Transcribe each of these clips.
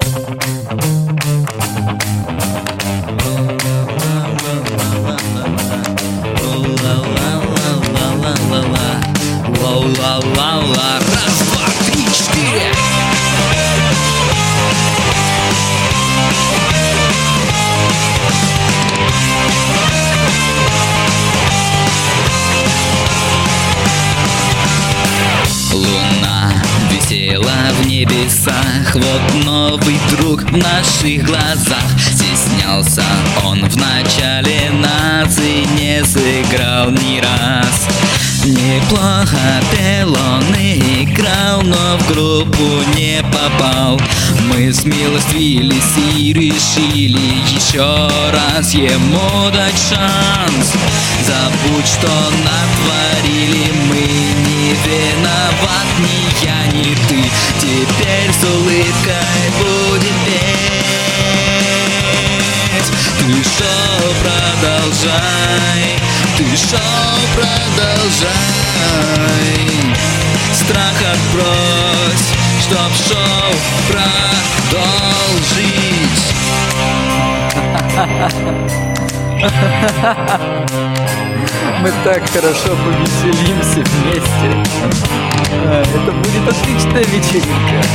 Ла-ла-ла-ла. Раз, два, три, четыре. Луна висела в небесах, вот новый друг в наших глазах. Стеснялся он вначале нас и не сыграл ни раз. Неплохо пел он и играл, но в группу не попал. Мы смилостивились и решили еще раз ему дать шанс. Забудь, что натворили, мы не виноват, ни я, ни ты. Теперь с улыбкой будем петь. Ты шоу продолжай, ты шоу продолжай. Страх отбрось, чтоб шоу продолжить. Мы так хорошо повеселимся вместе. Это будет отличная вечеринка.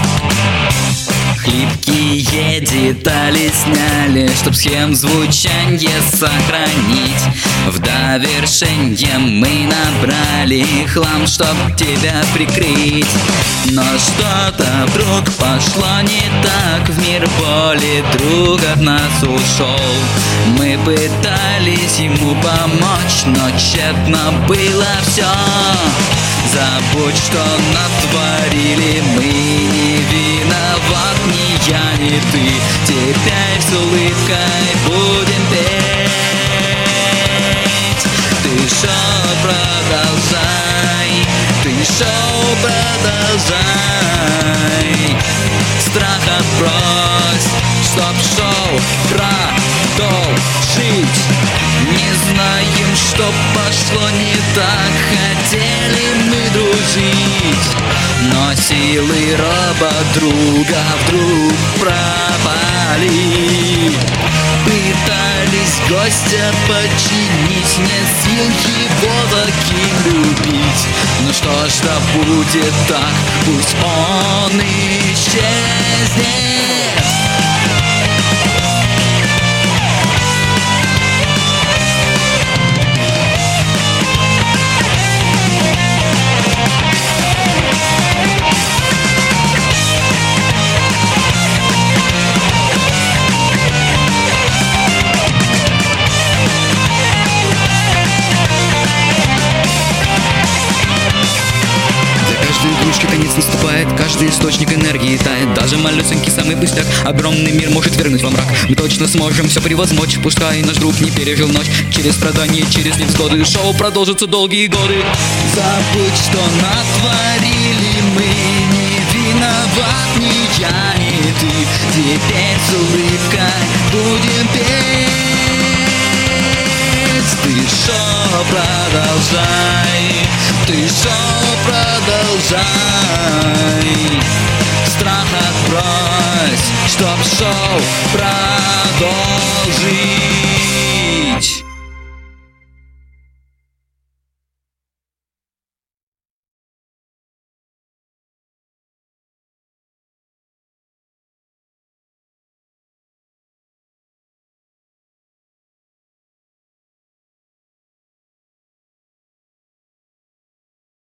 Хлипкие детали сняли, чтоб схем звучанье сохранить. В довершенье мы набрали хлам, чтоб тебя прикрыть. Но что-то вдруг пошло не так, в мир боли друг от нас ушел. Мы пытались ему помочь, но тщетно было все. Забудь, что натворили, мы не виноват, ни я, ни ты. Теперь с улыбкой будем петь. Ты шоу продолжай, ты шоу продолжай. Страх отбрось, чтоб шоу продолжить. Не знаем, что пошло не так, хотели мы дружить, но силы робот-друга вдруг пропали. Пытались гостя починить, нет сил его таки любить. Ну что ж, да будет так, пусть он исчезнет. Игрушки конец наступает, каждый источник энергии тает. Даже малюсенький самый пустяк огромный мир может вернуть во мрак. Мы точно сможем все превозмочь, пускай наш друг не пережил ночь. Через страдания, через невзгоды шоу продолжится долгие годы. Забудь, что натворили, мы не виноват, ни я, ни ты. Теперь с улыбкой будем петь. Ты шоу продолжай, ты шоу продолжай. Страх отбрось, чтоб шоу продолжить.